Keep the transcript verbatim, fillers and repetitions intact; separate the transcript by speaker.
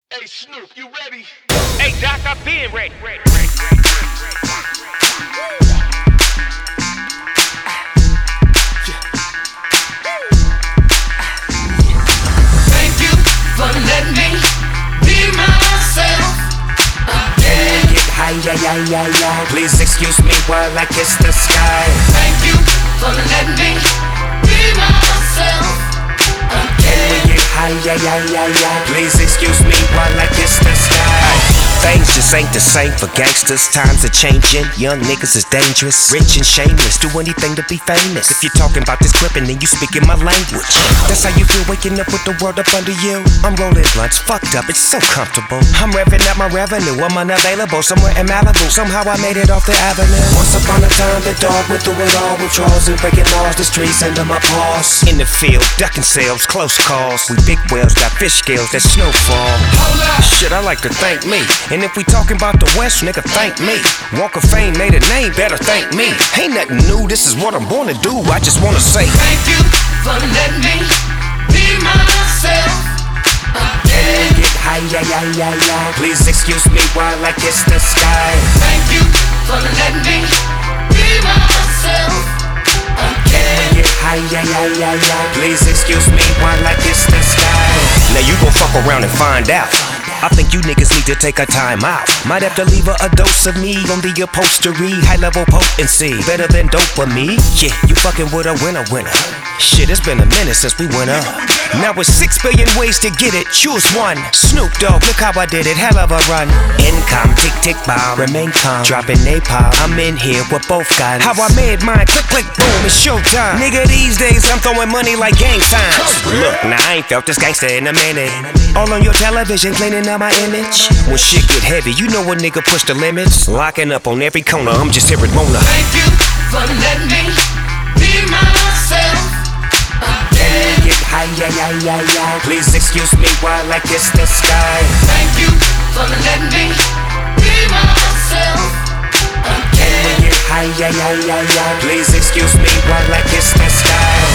Speaker 1: Hey Snoop, you ready?
Speaker 2: Hey Doc, I've been ready. ready, ready,
Speaker 3: Thank you for letting me be myself again.
Speaker 4: Get high, yeah, yeah, yeah, yeah. Please excuse me while I kiss the sky.
Speaker 3: Thank you for letting me be myself again.
Speaker 4: Get high, yeah, yeah, yeah, yeah. Please excuse me while I kiss the sky. Things just ain't the same for gangsters. Times are changing. Young niggas is dangerous, rich and shameless. Do anything to be famous. If you're talking about this crippin', then you speaking my language. That's how you feel waking up with the world up under you. I'm rolling blunts, fucked up, it's so comfortable. I'm revving up my revenue. I'm unavailable somewhere in Malibu. Somehow I made it off the avenue. Once upon a time, the dog went through it all with draws and breaking laws. The streets under my paws. In the field, ducking sales, close calls. We big whales got fish scales that snowfall. Shit, I like to thank me. And if we talking about the West, nigga, thank me. Walk of Fame made a name, better thank me. Ain't nothing new, this is what I'm born to do. I just wanna say
Speaker 3: thank you for letting me be myself again.
Speaker 4: Get high, yeah, yeah, yeah, yeah. Please excuse me while I kiss the sky.
Speaker 3: Thank you for letting me be myself again.
Speaker 4: Get high, yeah, yeah, yeah, yeah. Please excuse me while I kiss the sky. Now you gon' fuck around and find out. I think you niggas need to take a time out. Might have to leave her a dose of me on the upholstery. High level potency, better than dopamine. Yeah, you fucking with a winner winner. Shit, it's been a minute since we went up. Now with six billion ways to get it, choose one. Snoop Dogg, look how I did it, hell of a run. Income, tick tick bomb, remain calm, dropping napalm. I'm in here with both guns. How I made mine, click click boom, it's showtime. Nigga, these days I'm throwing money like gang signs. Look, now I ain't felt this gangster in a minute. All on your television, cleaning up my image. When shit get heavy, you know a nigga push the limits. Locking up on every corner, I'm just here at Mona.
Speaker 3: Thank you for letting me be myself again.
Speaker 4: Get high, yeah, yeah, yeah, yeah. Please excuse me while I kiss the sky.
Speaker 3: Thank you for letting me be myself again.
Speaker 4: Get high, yeah, yeah, yeah, yeah. Please excuse me while I kiss the sky.